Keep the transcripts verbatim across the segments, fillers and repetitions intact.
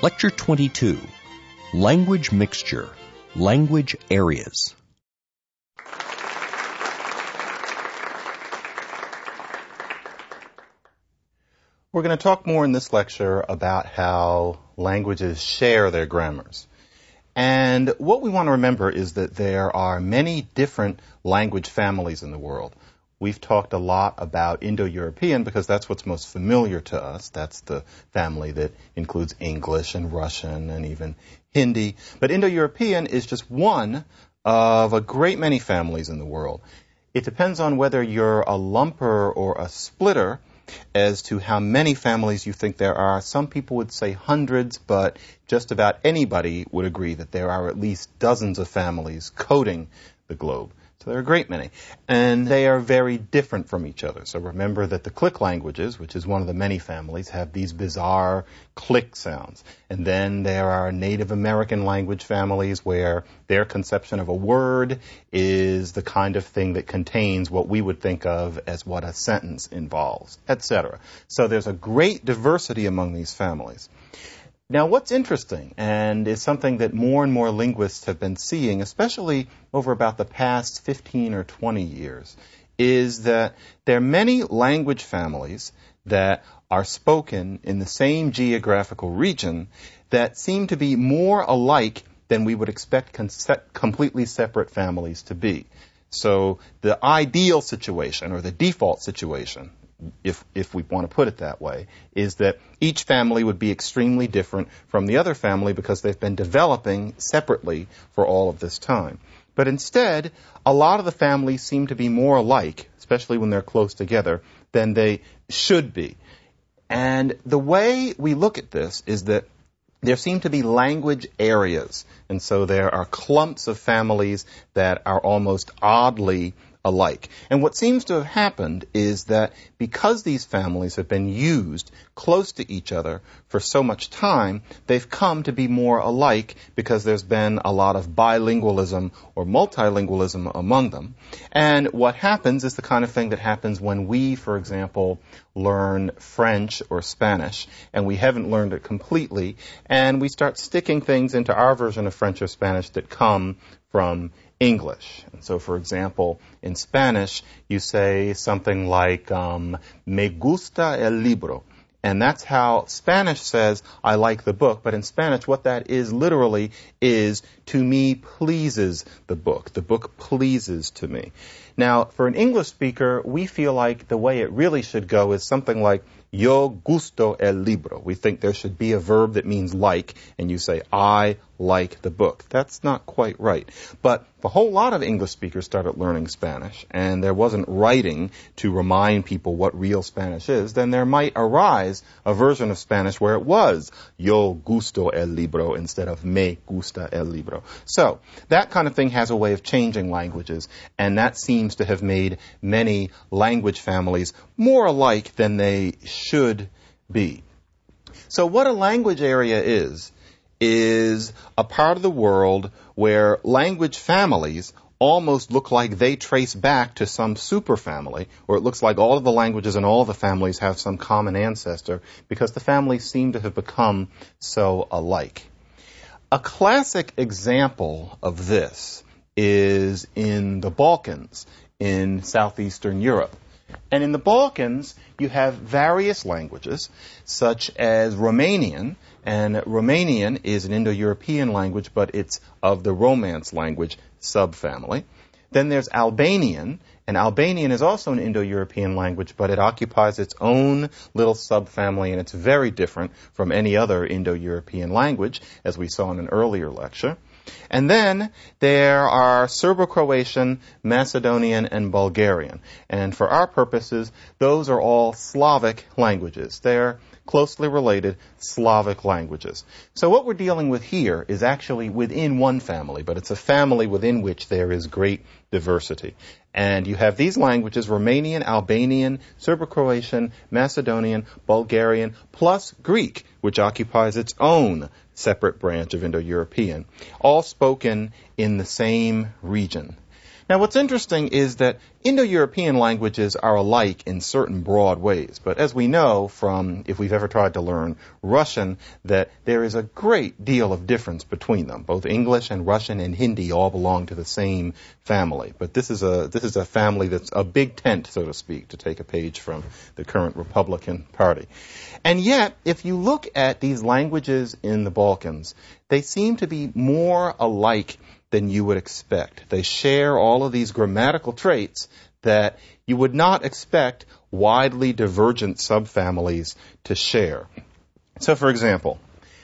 Lecture twenty-two, Language Mixture, Language Areas. We're going to talk more in this lecture about how languages share their grammars. And what we want to remember is that there are many different language families in the world. We've talked a lot about Indo-European because that's what's most familiar to us. That's the family that includes English and Russian and even Hindi. But Indo-European is just one of a great many families in the world. It depends on whether you're a lumper or a splitter as to how many families you think there are. Some people would say hundreds, but just about anybody would agree that there are at least dozens of families coating the globe. So there are a great many. And they are very different from each other. So remember that the click languages, which is one of the many families, have these bizarre click sounds. And then there are Native American language families where their conception of a word is the kind of thing that contains what we would think of as what a sentence involves, et cetera. So there's a great diversity among these families. Now, what's interesting, and is something that more and more linguists have been seeing, especially over about the past fifteen or twenty years, is that there are many language families that are spoken in the same geographical region that seem to be more alike than we would expect concept- completely separate families to be. So the ideal situation, or the default situation, if if we want to put it that way, is that each family would be extremely different from the other family because they've been developing separately for all of this time. But instead, a lot of the families seem to be more alike, especially when they're close together, than they should be. And the way we look at this is that there seem to be language areas. And so there are clumps of families that are almost oddly alike. And what seems to have happened is that because these families have been used close to each other for so much time, they've come to be more alike because there's been a lot of bilingualism or multilingualism among them. And what happens is the kind of thing that happens when we, for example, learn French or Spanish, and we haven't learned it completely, and we start sticking things into our version of French or Spanish that come from English. And so, for example, in Spanish, you say something like, um, me gusta el libro. And that's how Spanish says, I like the book. But in Spanish, what that is literally is, to me pleases the book. The book pleases to me. Now, for an English speaker, we feel like the way it really should go is something like, yo gusto el libro. We think there should be a verb that means like, and you say, I like the book. That's not quite right. But a whole lot of English speakers started learning Spanish, and there wasn't writing to remind people what real Spanish is, then there might arise a version of Spanish where it was yo gusto el libro instead of me gusta el libro. So that kind of thing has a way of changing languages, and that seems to have made many language families more alike than they should be. So what a language area is, is a part of the world where language families almost look like they trace back to some superfamily, or it looks like all of the languages and all of the families have some common ancestor because the families seem to have become so alike. A classic example of this is in the Balkans, in southeastern Europe. And in the Balkans, you have various languages, such as Romanian, and Romanian is an Indo-European language, but it's of the Romance language subfamily. Then there's Albanian, and Albanian is also an Indo-European language, but it occupies its own little subfamily, and it's very different from any other Indo-European language, as we saw in an earlier lecture. And then there are Serbo-Croatian, Macedonian, and Bulgarian. And for our purposes, those are all Slavic languages. They're closely related Slavic languages. So what we're dealing with here is actually within one family, but it's a family within which there is great diversity. And you have these languages, Romanian, Albanian, Serbo-Croatian, Macedonian, Bulgarian, plus Greek, which occupies its own separate branch of Indo-European, all spoken in the same region. Now, what's interesting is that Indo-European languages are alike in certain broad ways. But as we know from, if we've ever tried to learn Russian, that there is a great deal of difference between them. Both English and Russian and Hindi all belong to the same family. But this is a, this is a family that's a big tent, so to speak, to take a page from the current Republican Party. And yet, if you look at these languages in the Balkans, they seem to be more alike than you would expect. They share all of these grammatical traits that you would not expect widely divergent subfamilies to share. So, for example,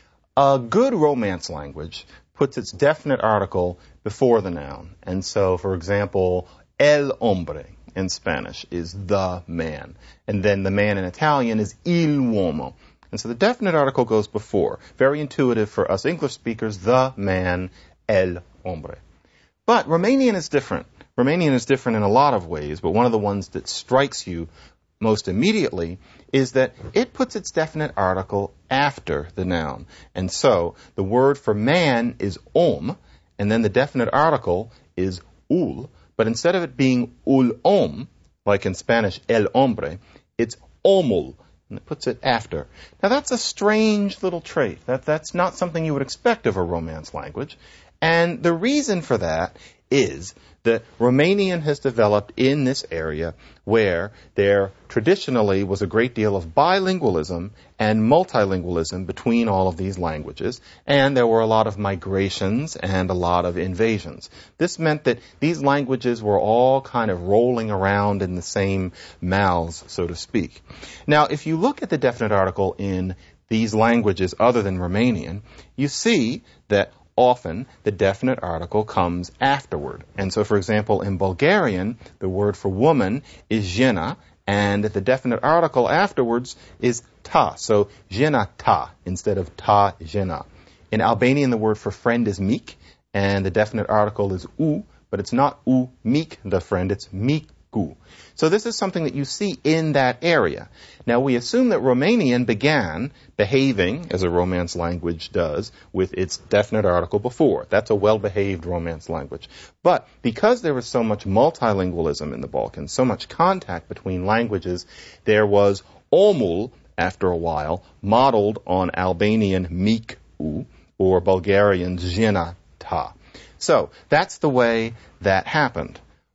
a good Romance language puts its definite article before the noun. And so, for example, el hombre in Spanish is the man. And then the man in Italian is il uomo. And so the definite article goes before. Very intuitive for us English speakers, the man, el hombre. But Romanian is different. Romanian is different in a lot of ways, but one of the ones that strikes you most immediately is that it puts its definite article after the noun. And so the word for man is om, and then the definite article is ul, but instead of it being ul om, like in Spanish el hombre, it's omul, and it puts it after. Now that's a strange little trait. That, that's not something you would expect of a Romance language. And the reason for that is that Romanian has developed in this area where there traditionally was a great deal of bilingualism and multilingualism between all of these languages, and there were a lot of migrations and a lot of invasions. This meant that these languages were all kind of rolling around in the same mouths, so to speak. Now, if you look at the definite article in these languages other than Romanian, you see that often the definite article comes afterward. And so, for example, in Bulgarian, the word for woman is žena, and the definite article afterwards is ta. So, žena ta instead of ta žena. In Albanian, the word for friend is mik, and the definite article is u, but it's not u mik, the friend, it's miku. So this is something that you see in that area. Now, we assume that Romanian began behaving, as a Romance language does, with its definite article before. That's a well-behaved Romance language. But because there was so much multilingualism in the Balkans, so much contact between languages, there was omul, after a while, modeled on Albanian miku, or Bulgarian žena ta. So, that's the way that happened.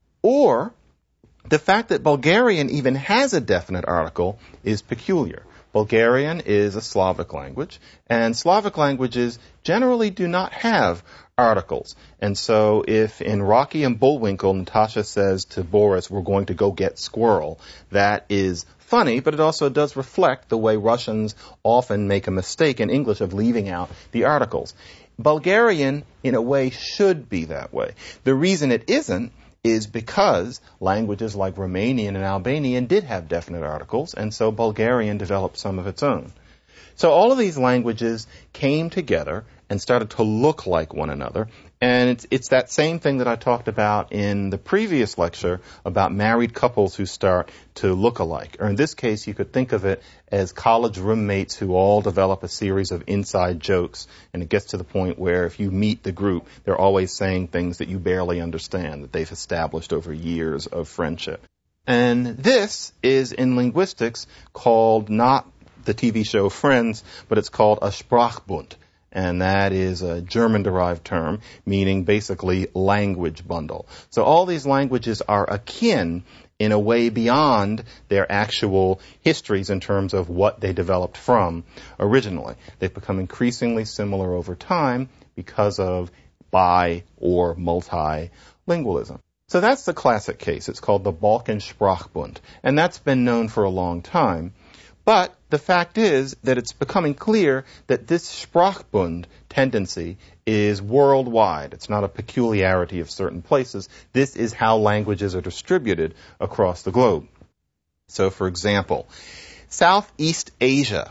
Or the fact that Bulgarian even has a definite article is peculiar. Bulgarian is a Slavic language, and Slavic languages generally do not have articles. And so if in Rocky and Bullwinkle, Natasha says to Boris, we're going to go get squirrel, that is funny, but it also does reflect the way Russians often make a mistake in English of leaving out the articles. Bulgarian, in a way, should be that way. The reason it isn't is because languages like Romanian and Albanian did have definite articles, and so Bulgarian developed some of its own. So all of these languages came together and started to look like one another, and it's, it's that same thing that I talked about in the previous lecture about married couples who start to look alike. Or in this case, you could think of it as college roommates who all develop a series of inside jokes, and it gets to the point where if you meet the group, they're always saying things that you barely understand, that they've established over years of friendship. And this is, in linguistics, called not the T V show Friends, but it's called a Sprachbund. And that is a German-derived term, meaning basically language bundle. So all these languages are akin in a way beyond their actual histories in terms of what they developed from originally. They've become increasingly similar over time because of bi- or multilingualism. So that's the classic case. It's called the Balkan Sprachbund, and that's been known for a long time. But the fact is that it's becoming clear that this Sprachbund tendency is worldwide. It's not a peculiarity of certain places. This is how languages are distributed across the globe. So, for example, Southeast Asia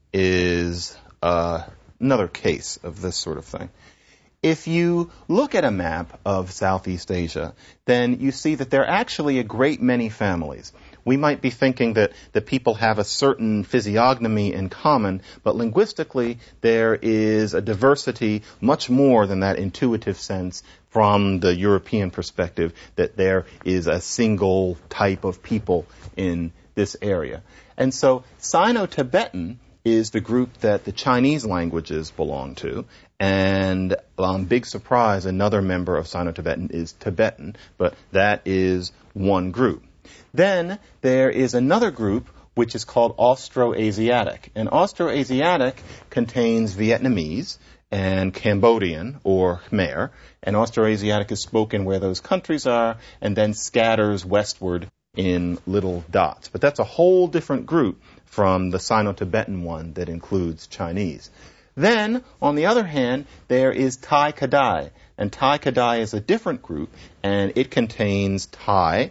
is uh, another case of this sort of thing. If you look at a map of Southeast Asia, then you see that there are actually a great many families. We might be thinking that, that people have a certain physiognomy in common, but linguistically there is a diversity much more than that intuitive sense from the European perspective that there is a single type of people in this area. And so Sino-Tibetan is the group that the Chinese languages belong to. And um, big surprise, another member of Sino-Tibetan is Tibetan, but that is one group. Then there is another group which is called Austroasiatic. And Austroasiatic contains Vietnamese and Cambodian, or Khmer. And Austroasiatic is spoken where those countries are, and then scatters westward in little dots. But that's a whole different group from the Sino-Tibetan one that includes Chinese. Then, on the other hand, there is Thai Kadai. And Thai Kadai is a different group, and it contains Thai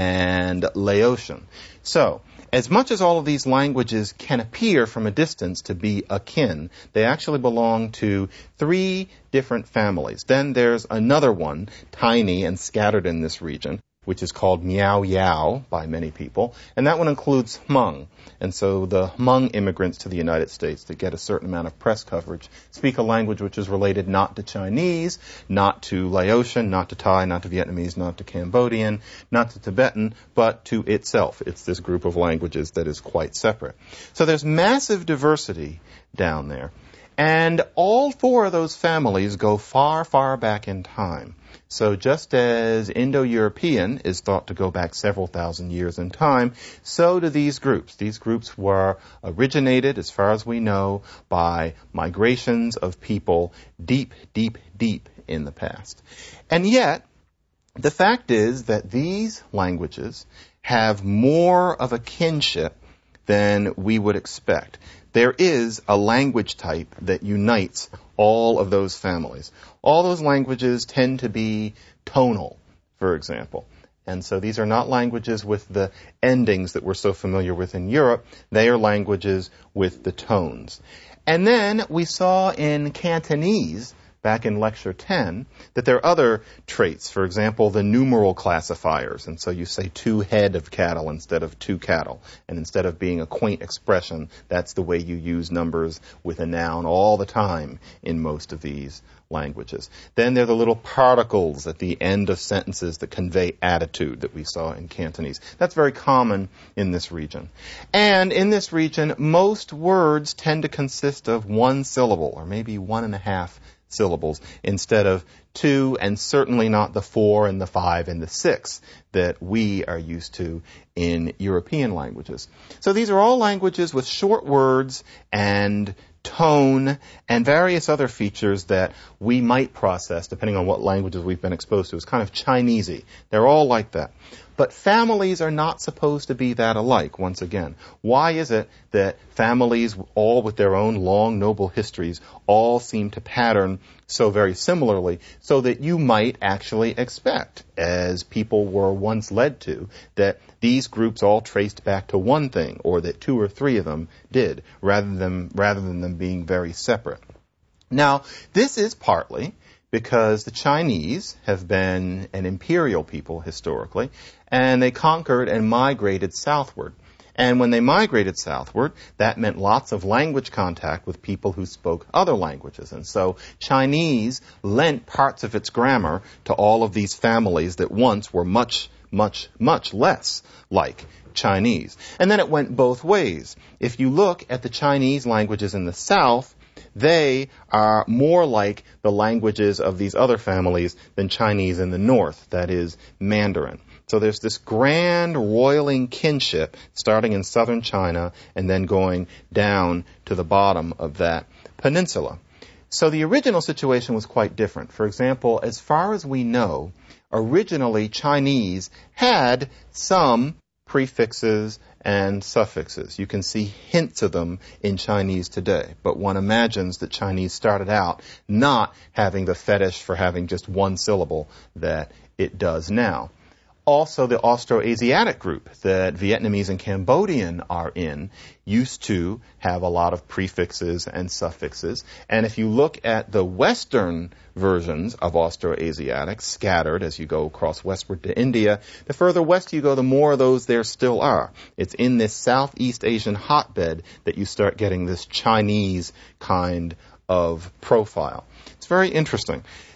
and Laotian. So, as much as all of these languages can appear from a distance to be akin, they actually belong to three different families. Then there's another one, tiny and scattered in this region, which is called Miao Yao by many people, and that one includes Hmong. And so the Hmong immigrants to the United States that get a certain amount of press coverage speak a language which is related not to Chinese, not to Laotian, not to Thai, not to Vietnamese, not to Cambodian, not to Tibetan, but to itself. It's this group of languages that is quite separate. So there's massive diversity down there. And all four of those families go far, far back in time. So just as Indo-European is thought to go back several thousand years in time, so do these groups. These groups were originated, as far as we know, by migrations of people deep, deep, deep in the past. And yet, the fact is that these languages have more of a kinship than we would expect. There is a language type that unites all of those families. All those languages tend to be tonal, for example. And so these are not languages with the endings that we're so familiar with in Europe. They are languages with the tones. And then we saw in Cantonese, back in Lecture ten, that there are other traits. For example, the numeral classifiers. And so you say two head of cattle instead of two cattle. And instead of being a quaint expression, that's the way you use numbers with a noun all the time in most of these languages. Then there are the little particles at the end of sentences that convey attitude that we saw in Cantonese. That's very common in this region. And in this region, most words tend to consist of one syllable, or maybe one and a half syllables, instead of two, and certainly not the four and the five and the six that we are used to in European languages. So these are all languages with short words and tone and various other features that we might process depending on what languages we've been exposed to. It's kind of Chinesey. They're all like that. But families are not supposed to be that alike, once again. Why is it that families, all with their own long, noble histories, all seem to pattern so very similarly, so that you might actually expect, as people were once led to, that these groups all traced back to one thing, or that two or three of them did, rather than, rather than them being very separate. Now, this is partly because the Chinese have been an imperial people historically, and they conquered and migrated southward. And when they migrated southward, that meant lots of language contact with people who spoke other languages. And so Chinese lent parts of its grammar to all of these families that once were much, much, much less like Chinese. And then it went both ways. If you look at the Chinese languages in the south, they are more like the languages of these other families than Chinese in the north, that is, Mandarin. So there's this grand roiling kinship starting in southern China and then going down to the bottom of that peninsula. So the original situation was quite different. For example, as far as we know, originally Chinese had some prefixes and suffixes. You can see hints of them in Chinese today, but one imagines that Chinese started out not having the fetish for having just one syllable that it does now. Also, the Austroasiatic group that Vietnamese and Cambodian are in used to have a lot of prefixes and suffixes. And if you look at the Western versions of Austroasiatic, scattered as you go across westward to India, the further west you go, the more of those there still are. It's in this Southeast Asian hotbed that you start getting this Chinese kind of profile. It's very interesting.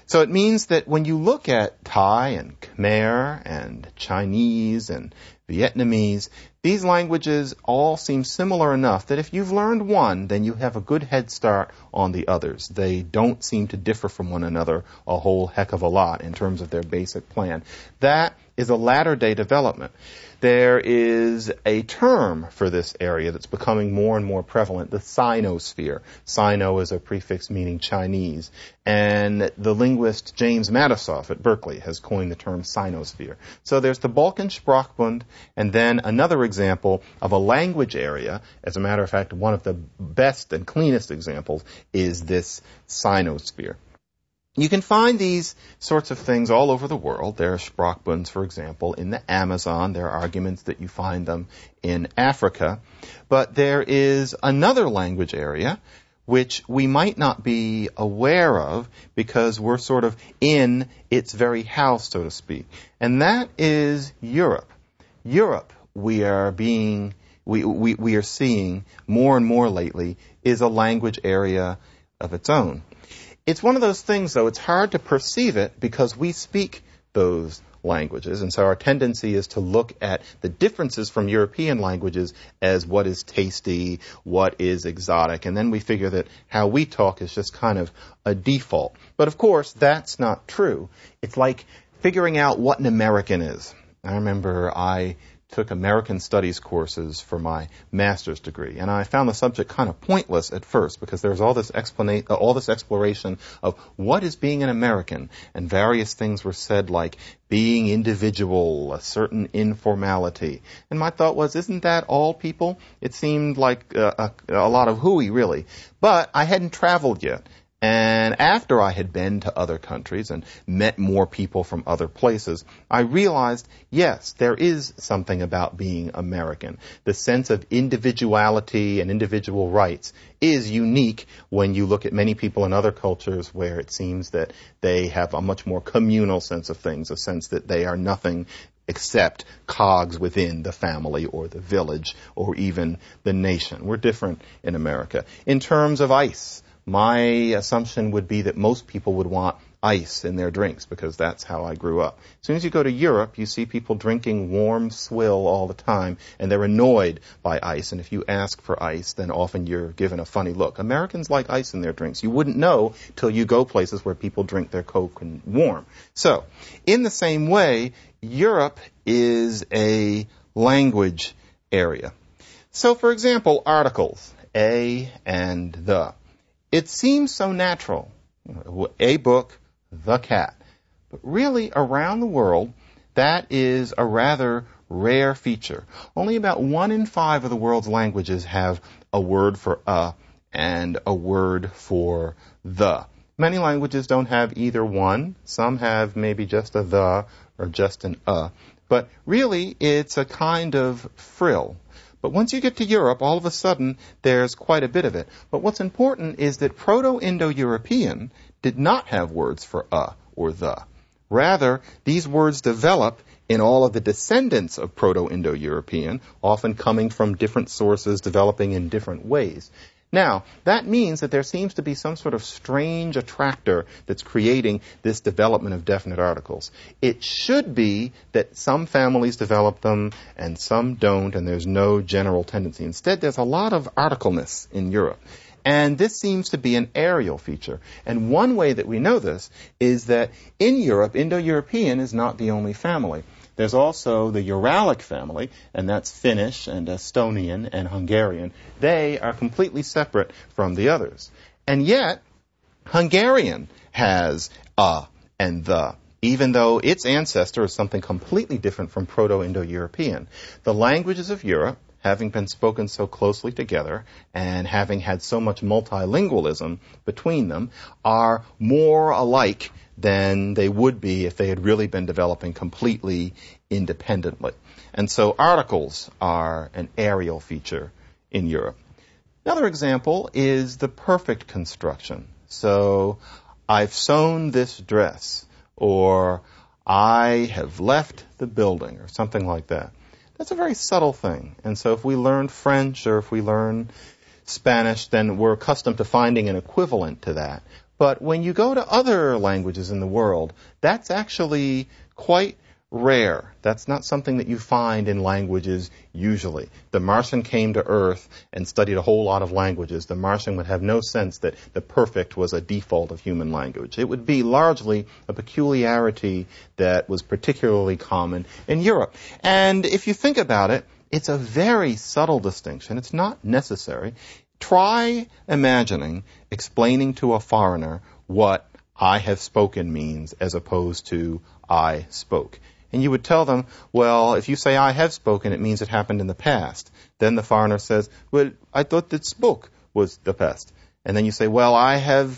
So it means that when you look at Thai and Khmer and Chinese and Vietnamese, these languages all seem similar enough that if you've learned one, then you have a good head start on the others. They don't seem to differ from one another a whole heck of a lot in terms of their basic plan. That is a latter-day development. There is a term for this area that's becoming more and more prevalent, the Sinosphere. Sino is a prefix meaning Chinese. And the linguist James Matisoff at Berkeley has coined the term Sinosphere. So there's the Balkan Sprachbund, and then another example of a language area. As a matter of fact, one of the best and cleanest examples is this Sinosphere. You can find these sorts of things all over the world. There are Sprachbunds, for example, in the Amazon. There are arguments that you find them in Africa. But there is another language area which we might not be aware of because we're sort of in its very house, so to speak. And that is Europe. Europe, we are being, we, we, we are seeing more and more lately, is a language area of its own. It's one of those things, though, it's hard to perceive it because we speak those languages. And so our tendency is to look at the differences from European languages as what is tasty, what is exotic. And then we figure that how we talk is just kind of a default. But of course, that's not true. It's like figuring out what an American is. I remember I took American Studies courses for my master's degree, and I found the subject kind of pointless at first because there was all this explana- uh, all this exploration of what is being an American, and various things were said like being individual, a certain informality. And my thought was, isn't that all people? It seemed like uh, a, a lot of hooey, really. But I hadn't traveled yet. And after I had been to other countries and met more people from other places, I realized, yes, there is something about being American. The sense of individuality and individual rights is unique when you look at many people in other cultures where it seems that they have a much more communal sense of things, a sense that they are nothing except cogs within the family or the village or even the nation. We're different in America. In terms of ice, my assumption would be that most people would want ice in their drinks because that's how I grew up. As soon as you go to Europe, you see people drinking warm swill all the time, and they're annoyed by ice. And if you ask for ice, then often you're given a funny look. Americans like ice in their drinks. You wouldn't know till you go places where people drink their Coke and warm. So, in the same way, Europe is a language area. So, for example, articles, a and the. It seems so natural. A book, the cat. But really, around the world, that is a rather rare feature. Only about one in five of the world's languages have a word for a and a word for the. Many languages don't have either one. Some have maybe just a the or just an a. But really, it's a kind of frill. But once you get to Europe, all of a sudden, there's quite a bit of it. But what's important is that Proto-Indo-European did not have words for a or the. Rather, these words develop in all of the descendants of Proto-Indo-European, often coming from different sources, developing in different ways. Now, that means that there seems to be some sort of strange attractor that's creating this development of definite articles. It should be that some families develop them and some don't, and there's no general tendency. Instead, there's a lot of articleness in Europe. And this seems to be an areal feature. And one way that we know this is that in Europe, Indo-European is not the only family. There's also the Uralic family, and that's Finnish and Estonian and Hungarian. They are completely separate from the others. And yet, Hungarian has a and the, even though its ancestor is something completely different from Proto-Indo-European. The languages of Europe, having been spoken so closely together and having had so much multilingualism between them, are more alike than they would be if they had really been developing completely independently. And so articles are an areal feature in Europe. Another example is the perfect construction. So, I've sewn this dress, or I have left the building, or something like that. That's a very subtle thing. And so if we learn French or if we learn Spanish, then we're accustomed to finding an equivalent to that. But when you go to other languages in the world, that's actually quite rare. That's not something that you find in languages usually. The Martian came to Earth and studied a whole lot of languages. The Martian would have no sense that the perfect was a default of human language. It would be largely a peculiarity that was particularly common in Europe. And if you think about it, it's a very subtle distinction. It's not necessary. Try imagining explaining to a foreigner what I have spoken means as opposed to I spoke. And you would tell them, well, if you say I have spoken, it means it happened in the past. Then the foreigner says, well, I thought that spoke was the past. And then you say, well, I have...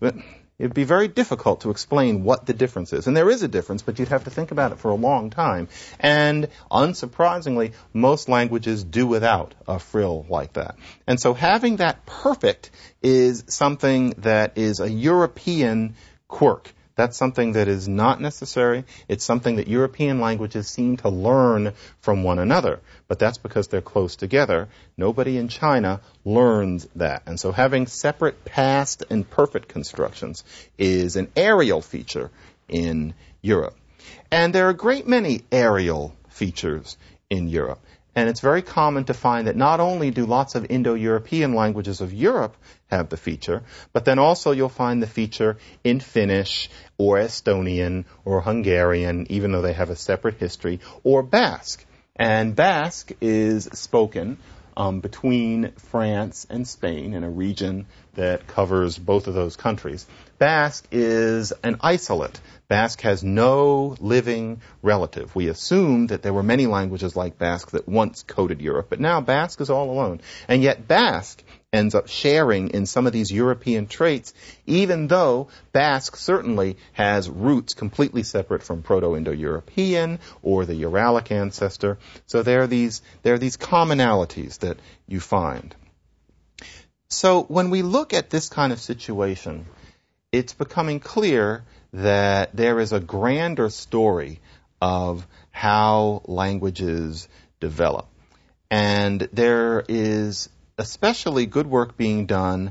It would be very difficult to explain what the difference is. And there is a difference, but you'd have to think about it for a long time. And unsurprisingly, most languages do without a frill like that. And so having that perfect is something that is a European quirk. That's something that is not necessary. It's something that European languages seem to learn from one another. But that's because they're close together. Nobody in China learns that. And so having separate past and perfect constructions is an areal feature in Europe. And there are a great many areal features in Europe. And it's very common to find that not only do lots of Indo-European languages of Europe have the feature, but then also you'll find the feature in Finnish or Estonian or Hungarian, even though they have a separate history, or Basque. And Basque is spoken um, between France and Spain in a region that covers both of those countries. Basque is an isolate. Basque has no living relative. We assume that there were many languages like Basque that once coded Europe, but now Basque is all alone. And yet Basque ends up sharing in some of these European traits, even though Basque certainly has roots completely separate from Proto-Indo-European or the Uralic ancestor. So there are these, there are these commonalities that you find. So when we look at this kind of situation, it's becoming clear that there is a grander story of how languages develop. And there is especially good work being done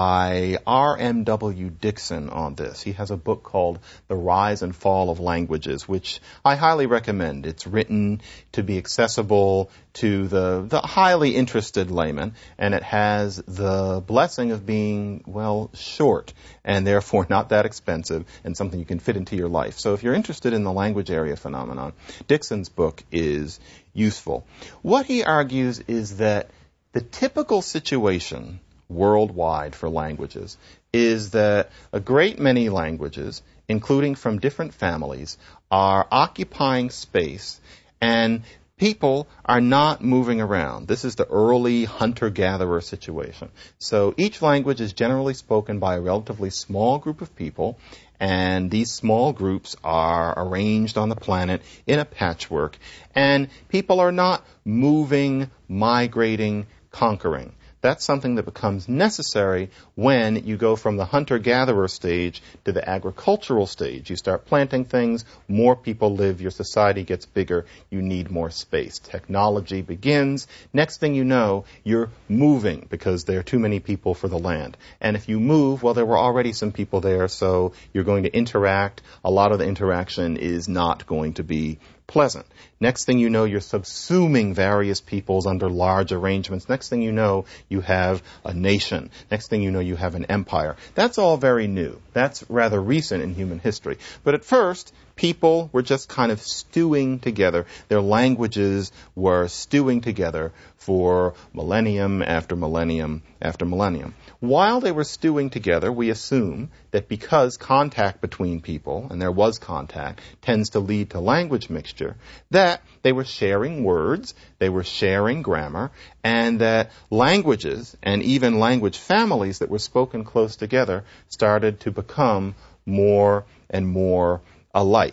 by R M W Dixon on this. He has a book called The Rise and Fall of Languages, which I highly recommend. It's written to be accessible to the, the highly interested layman, and it has the blessing of being, well, short, and therefore not that expensive, and something you can fit into your life. So if you're interested in the language area phenomenon, Dixon's book is useful. What he argues is that the typical situation worldwide for languages is that a great many languages, including from different families, are occupying space and people are not moving around. This is the early hunter-gatherer situation. So each language is generally spoken by a relatively small group of people, and these small groups are arranged on the planet in a patchwork, and people are not moving, migrating, conquering. That's something that becomes necessary when you go from the hunter-gatherer stage to the agricultural stage. You start planting things, more people live, your society gets bigger, you need more space. Technology begins. Next thing you know, you're moving because there are too many people for the land. And if you move, well, there were already some people there, so you're going to interact. A lot of the interaction is not going to be pleasant. Next thing you know, you're subsuming various peoples under large arrangements. Next thing you know, you have a nation. Next thing you know, you have an empire. That's all very new. That's rather recent in human history. But at first, people were just kind of stewing together. Their languages were stewing together for millennium after millennium after millennium. While they were stewing together, we assume that because contact between people, and there was contact, tends to lead to language mixture, that they were sharing words, they were sharing grammar, and that languages, and even language families that were spoken close together, started to become more and more alike.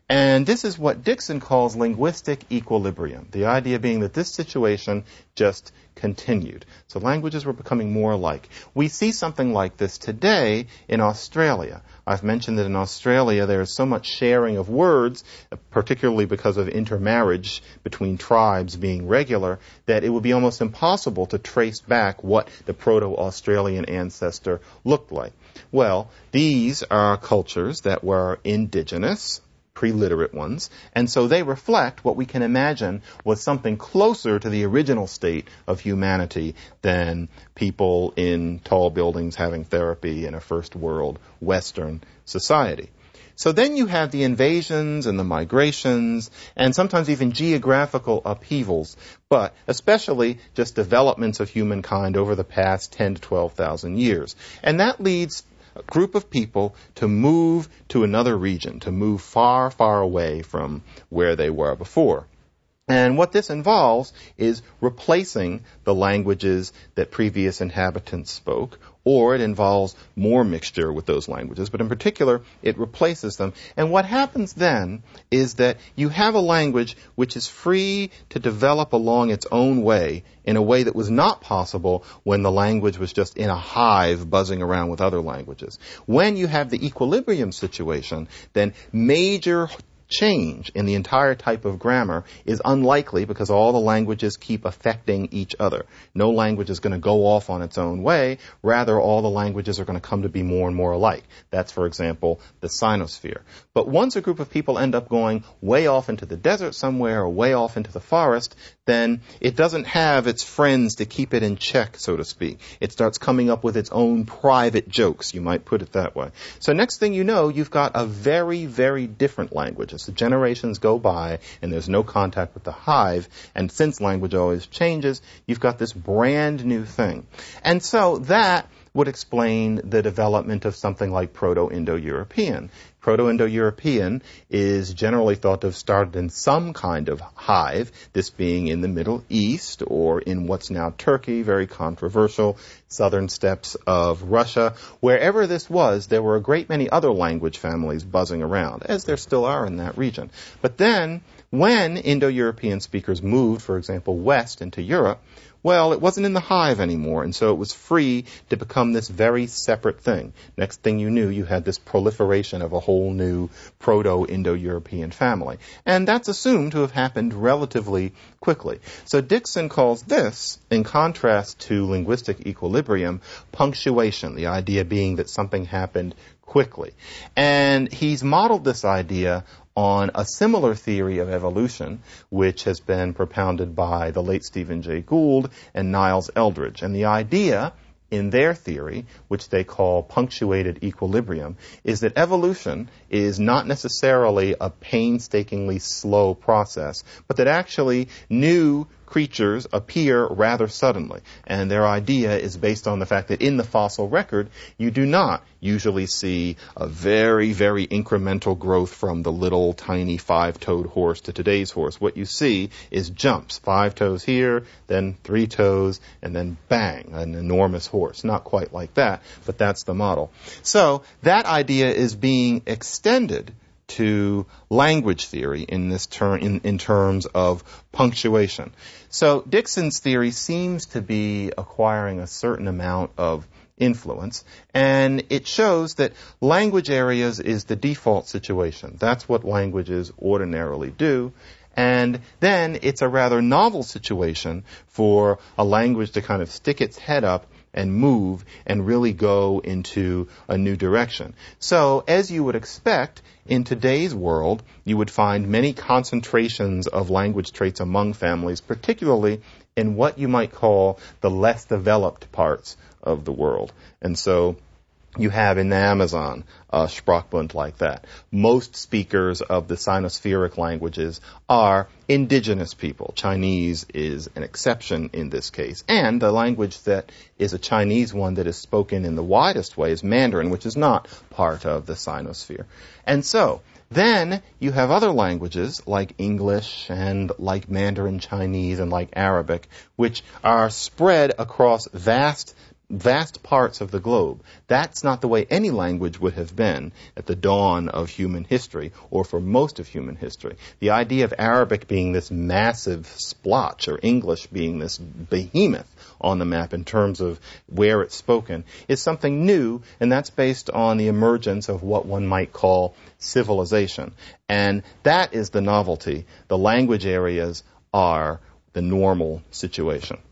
And this is what Dixon calls linguistic equilibrium, the idea being that this situation just continued. So languages were becoming more alike. We see something like this today in Australia. I've mentioned that in Australia there is so much sharing of words, particularly because of intermarriage between tribes being regular, that it would be almost impossible to trace back what the Proto-Australian ancestor looked like. Well, these are cultures that were indigenous, pre-literate ones, and so they reflect what we can imagine was something closer to the original state of humanity than people in tall buildings having therapy in a first world Western society. So then you have the invasions and the migrations and sometimes even geographical upheavals, but especially just developments of humankind over the past ten to twelve thousand years. And that leads a group of people to move to another region, to move far, far away from where they were before. And what this involves is replacing the languages that previous inhabitants spoke, or it involves more mixture with those languages, but in particular, it replaces them. And what happens then is that you have a language which is free to develop along its own way in a way that was not possible when the language was just in a hive buzzing around with other languages. When you have the equilibrium situation, then major change in the entire type of grammar is unlikely because all the languages keep affecting each other. No language is going to go off on its own way. Rather, all the languages are going to come to be more and more alike. That's, for example, the Sinosphere. But once a group of people end up going way off into the desert somewhere or way off into the forest, then it doesn't have its friends to keep it in check, so to speak. It starts coming up with its own private jokes, you might put it that way. So next thing you know, you've got a very, very different language. As the generations go by and there's no contact with the hive, and since language always changes, you've got this brand new thing. And so that would explain the development of something like Proto-Indo-European. Proto-Indo-European is generally thought to have started in some kind of hive, this being in the Middle East or in what's now Turkey, very controversial, southern steppes of Russia. Wherever this was, there were a great many other language families buzzing around, as there still are in that region. But then, when Indo-European speakers moved, for example, west into Europe, well, it wasn't in the hive anymore, and so it was free to become this very separate thing. Next thing you knew, you had this proliferation of a whole new Proto-Indo-European family. And that's assumed to have happened relatively quickly. So Dixon calls this, in contrast to linguistic equilibrium, punctuation, the idea being that something happened quickly. And he's modeled this idea on a similar theory of evolution, which has been propounded by the late Stephen Jay Gould and Niles Eldredge. And the idea in their theory, which they call punctuated equilibrium, is that evolution is not necessarily a painstakingly slow process, but that actually new creatures appear rather suddenly. And their idea is based on the fact that in the fossil record, you do not usually see a very, very incremental growth from the little tiny five-toed horse to today's horse. What you see is jumps, five toes here, then three toes, and then bang, an enormous horse. Not quite like that, but that's the model. So that idea is being extended to language theory in this term, in, in terms of punctuation. So Dixon's theory seems to be acquiring a certain amount of influence, and it shows that language areas is the default situation. That's what languages ordinarily do. And then it's a rather novel situation for a language to kind of stick its head up and move and really go into a new direction. So, as you would expect, in today's world, you would find many concentrations of language traits among families, particularly in what you might call the less developed parts of the world. And so, you have in the Amazon a Sprachbund like that. Most speakers of the Sinospheric languages are indigenous people. Chinese is an exception in this case. And the language that is a Chinese one that is spoken in the widest way is Mandarin, which is not part of the Sinosphere. And so, then you have other languages like English and like Mandarin Chinese and like Arabic, which are spread across vast vast parts of the globe. That's not the way any language would have been at the dawn of human history, or for most of human history. The idea of Arabic being this massive splotch, or English being this behemoth on the map in terms of where it's spoken, is something new, and that's based on the emergence of what one might call civilization. And that is the novelty. The language areas are the normal situation.